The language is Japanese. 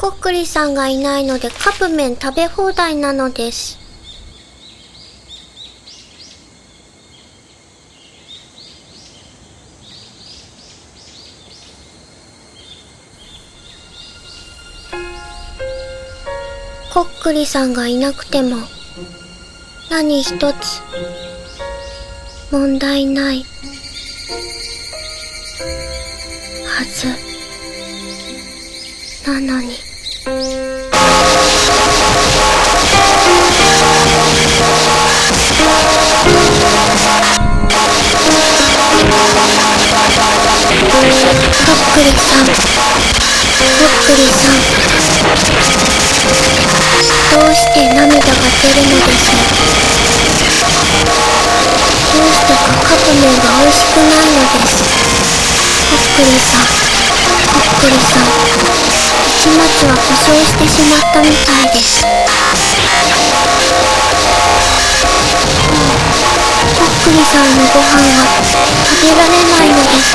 こっくりさんがいないのでカップ麺食べ放題なのです。こっくりさんがいなくても何一つ問題ないはずなのに。こっくりさん、こっくりさん、どうして涙が出るのでしょう。どうしてかカップ麺が美味しくないのです。こっくりさん、こっくりさん、始末は故障してしまったみたいです。こっくりさんのご飯は食べられないのです。